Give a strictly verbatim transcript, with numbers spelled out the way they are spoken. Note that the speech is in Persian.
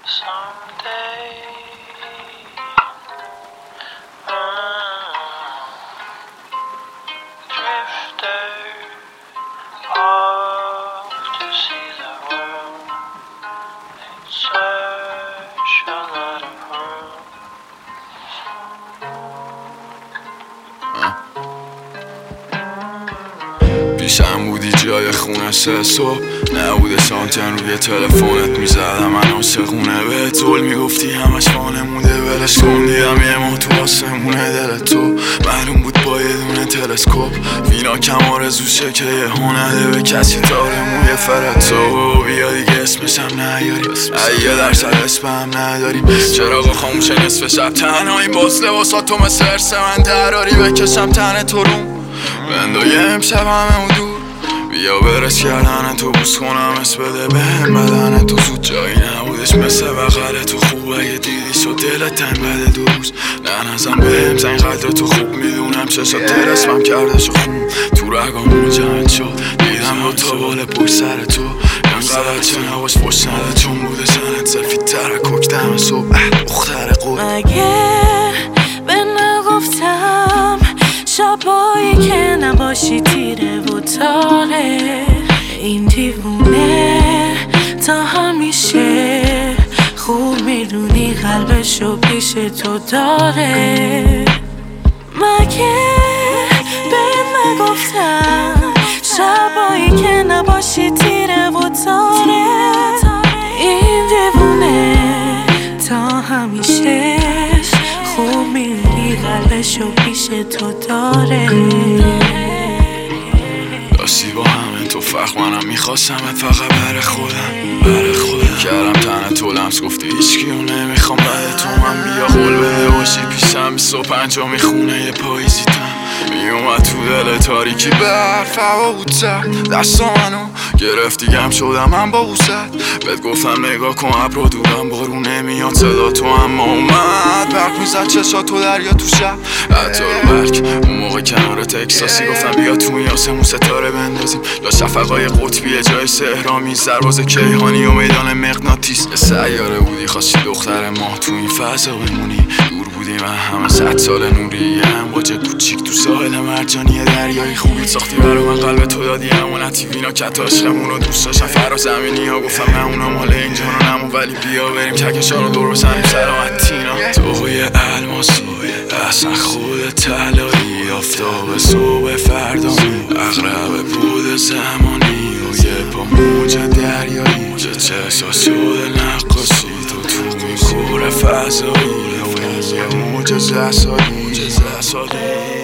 Someday, uh, drifter off to see the world in search a lot of room. پیشم بودی جای خونه سه صبح، نبوده سانتن روی تلفنت میزدم من عاشقونه به طول میگفتی همش وانموده ولش کن. دیدم یه ماه تو آسمونه دل تو معلوم بود با یه دونه تلسکوپ وینا کم آرزوشه که یه هنده به کسی داره موی فرتو. بیا دیگه اسمشم نیاریم یه درصد اسمم نداریم. چراغا خاموشه نصف شب تنهایی باز لباسات تو مثل ارس من دراری بکشم تن تو روم بندای امشب همه دور. بیا برس کردن تو بوس کنم اس بده به هم بدن تو زود جایی نبودش مثل بغل تو خوب اگه دیدی شد دلت تنگ بده دو روز نه نزم به هم زنگ قدر تو خوب میدونم چشم ترسمم کردش خون تو رگامون جمعت شد دیدم با تا بال پشت سر تو اینقدر چه نباش پشت نده چون بوده سنت سفید تره کوک دم صبح اختر قول مگه به نگفتم شبایی که نباشی تیره و تاره این دیوونه تا همیشه خوب میدونی قلبشو پیش تو داره. مگه به نگفتم شبایی که نباشی تیره و تاره این دیوونه تا همیشه خوب میدونی قلبشو پیش تو داره. داشتی با همه تو فرق منم میخواستمت فقط بر خودم بر خودم کردم تنه تو لمس گفتی هیچکیو نمیخوام بعد تو من بیا قول بده باشی پیشم بیست و پنجا میخونه یه پاییزیتم میومد تو دل تاریکی برف هوا بود سرد دستا منو گرفتی گم شدم من با بوست بهت گفتم نگاه کن ابرا دورم بارون نمیاد صدا تو اما اومد برق میزد چشا تو دریا تو شب حتی رو برک اون موقع کنار تکساسی گفتم بیا تو این آسمون ستاره بندازیم یا شفقای قطبی جای سهرامیز سرباز کیهانی و میدان مغناطیس سیاره بودی خواستی دختر ماه تو این فضا بمونی دور بودی من همه صد سال نوری هم باجه کوچیک تو ساحل مرجانی دریایی خوبی ساختی برا من قلب تو دادی امانتی وینا کت عشقمون رو دوست داشتم فرا زمینی ها گفتم نه اونا مال اینجا رو نمون ولی بیا بریم ککشا رو دور بزنیم سلامتینا توی الماسی اصلا خود طلایی آفتاب صبح فردا اغرب بود زمانی و یه پا موج دریایی چه چشا شده نقاسی تو تو این کور فضایی و یه موج زسایی